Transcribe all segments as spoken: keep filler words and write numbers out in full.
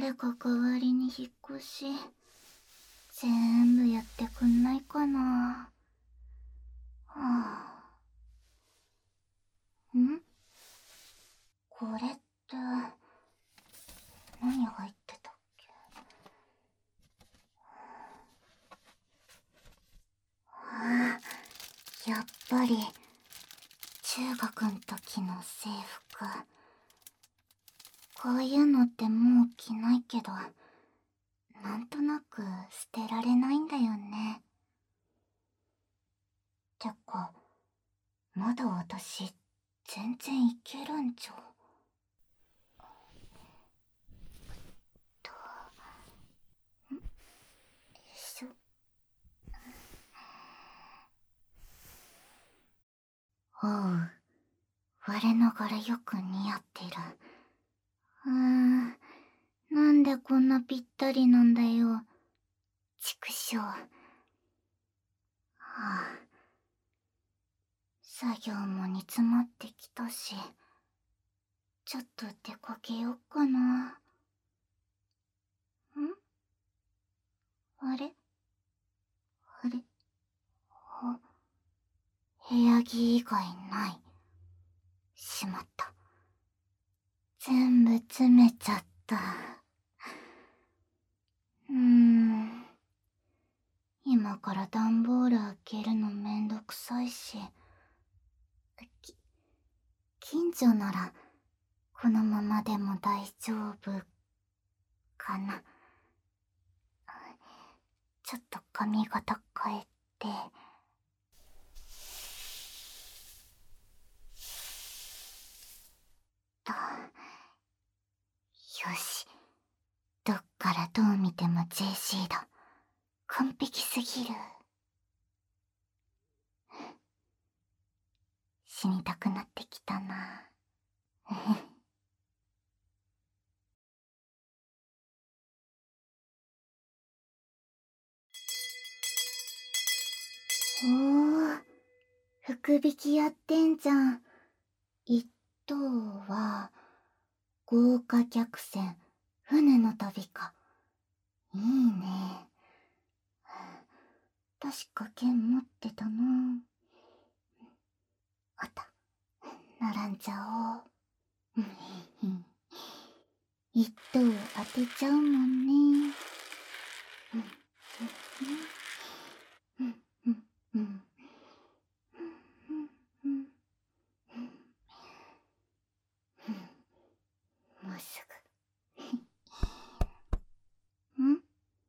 誰か代わりに引っ越し全部やってくんないかな。はあ、んこれって何入ってたっけ。ああ、やっぱり中学ん時の制服。こういうのってもう着ないけど、なんとなく捨てられないんだよね。てか、まだ私全然いけるんじゃ。と、んよいしょ。おう、我ながらよく似合ってる。うーん、なんでこんなぴったりなんだよ。畜生。はあ、作業も煮詰まってきたし、ちょっと出かけよっかな。んあれあれあ、部屋着以外ない。しまった。全部詰めちゃった。うーん。今から段ボール開けるのめんどくさいし。き、近所なら、このままでも大丈夫、かな。ちょっと髪型変えて。と。よし。どっからどう見ても ジェーシー だ。完璧すぎる。死にたくなってきたな。おー、福引きやってんじゃん。一等は、豪華客船、船の旅か。いいね。確か剣持ってたな。あった。並んじゃおう。一等当てちゃうもんね。もうすぐ。ん？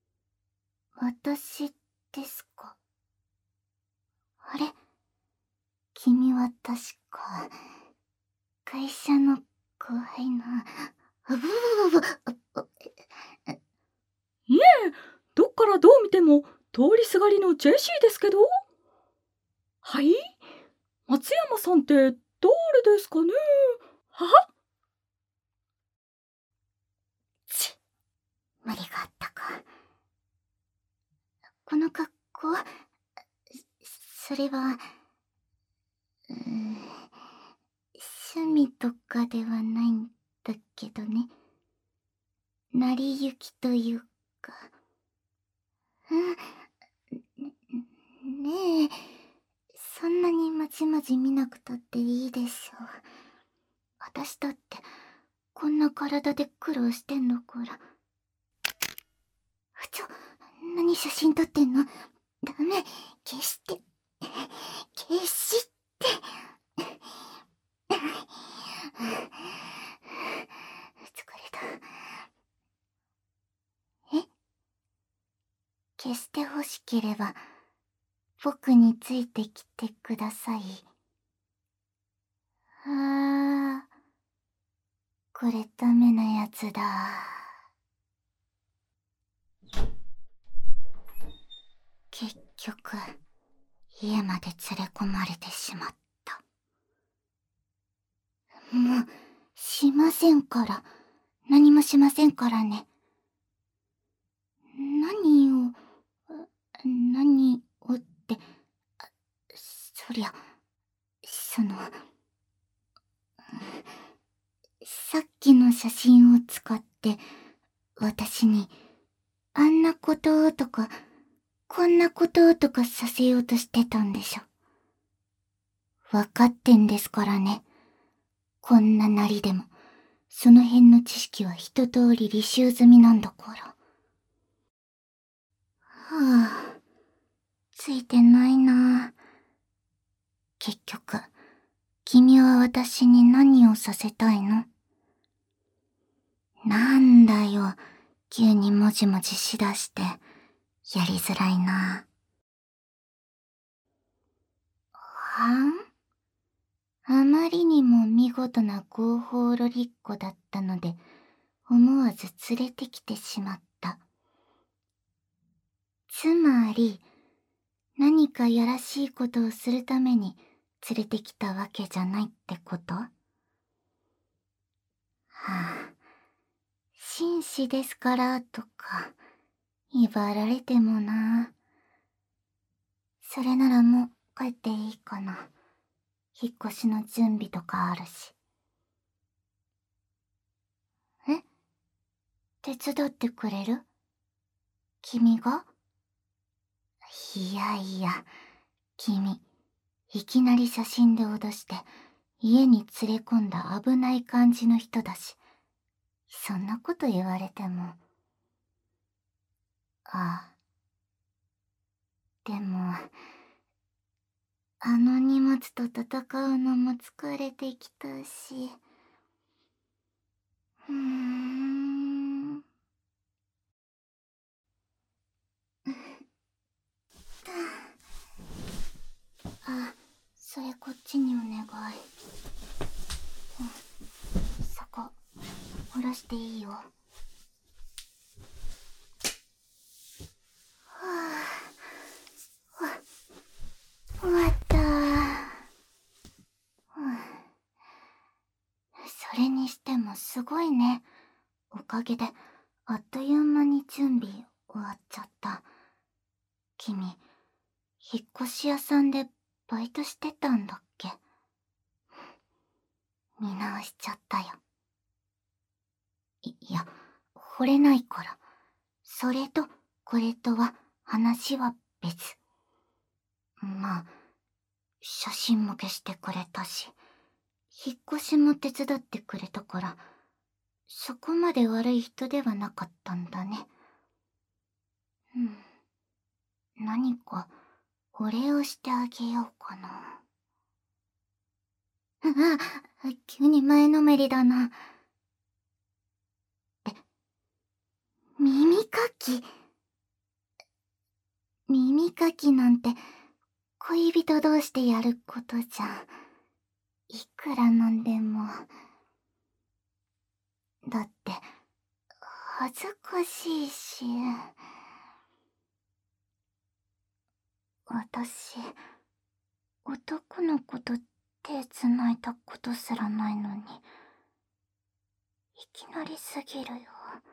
私ですか？あれ？君は確か、会社の後輩の、あぶぶぶぶ、あ、あ、 いえ、どっからどう見ても通りすがりのジェシーですけど。はい？松山さんって誰ですかね。はは？ ち、無理があったか。この格好、それは、うーん、趣味とかではないんだけどね。成り行きというか。ん、ねえ、そんなにまじまじ見なくたっていいでしょう。私だって、こんな体で苦労してんのから。ちょ、何写真撮ってんの？ダメ、消して。消して。疲れた。え？消してほしければ、僕についてきてください。あー、これダメなやつだ。結局、家まで連れ込まれてしまった。もう、しませんから。何もしませんからね。何を、何をって、そりゃ、その、さっきの写真を使って私に、あんなこととか、こんなこととかさせようとしてたんでしょ。わかってんですからね。こんななりでも、その辺の知識は一通り履修済みなんだから。はあ、ついてないな。結局、君は私に何をさせたいの？なんだよ、急にもじもじしだして、やりづらいな。はん？あまりにも見事な合法ロリっ子だったので、思わず連れてきてしまった。つまり、何かやらしいことをするために連れてきたわけじゃないってこと？はあ、紳士ですからとか、威張られてもな。それならもう帰っていいかな。引っ越しの準備とかあるし。え？手伝ってくれる？君が？いやいや、君、いきなり写真で脅して、家に連れ込んだ危ない感じの人だし、そんなこと言われても。ああ。でも、あの荷物と戦うのも疲れてきたし。うーん。あ、それこっちにお願い。うん、そこ、下ろしていいよ。はあ、終わったー。うん、それにしてもすごいね。おかげで、あっという間に準備終わっちゃった。君、引っ越し屋さんでバイトしてたんだっけ？見直しちゃったよ。い、いや、惚れないから。それと、これとは、話は別。まあ、写真も消してくれたし、引っ越しも手伝ってくれたから、そこまで悪い人ではなかったんだね。うん。何か、お礼をしてあげようかな。ああ、急に前のめりだな。え、耳かき？耳かきなんて、恋人同士でやることじゃん。いくらなんでも。だって、恥ずかしいし。私、男の子と手繋いだことすらないのに、いきなりすぎるよ。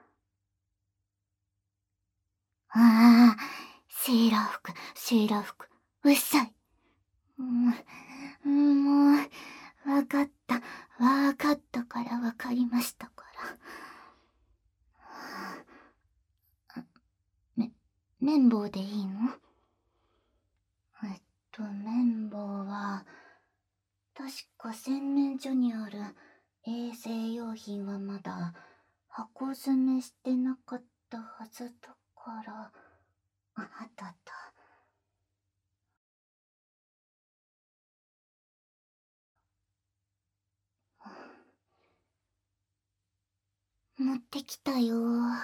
ああ、セーラー服、セーラー服、うっさい。もう、もう、わかった、わかったからわかりましたから。め、綿棒でいいの？えっと、綿棒は、確か洗面所にある衛生用品はまだ箱詰めしてなかったはずだから、あ、あったあった。持ってきたよ。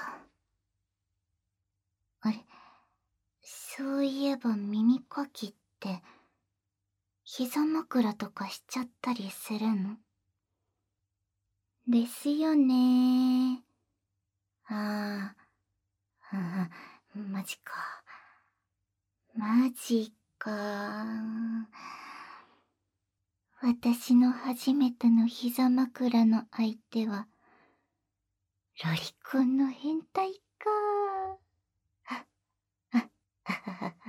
あれ、そういえば耳かきって、膝枕とかしちゃったりするの？ですよねー。ああ、はは、マジか。マジか。私の初めての膝枕の相手は、ロリコンの変態か。は、は、ははは。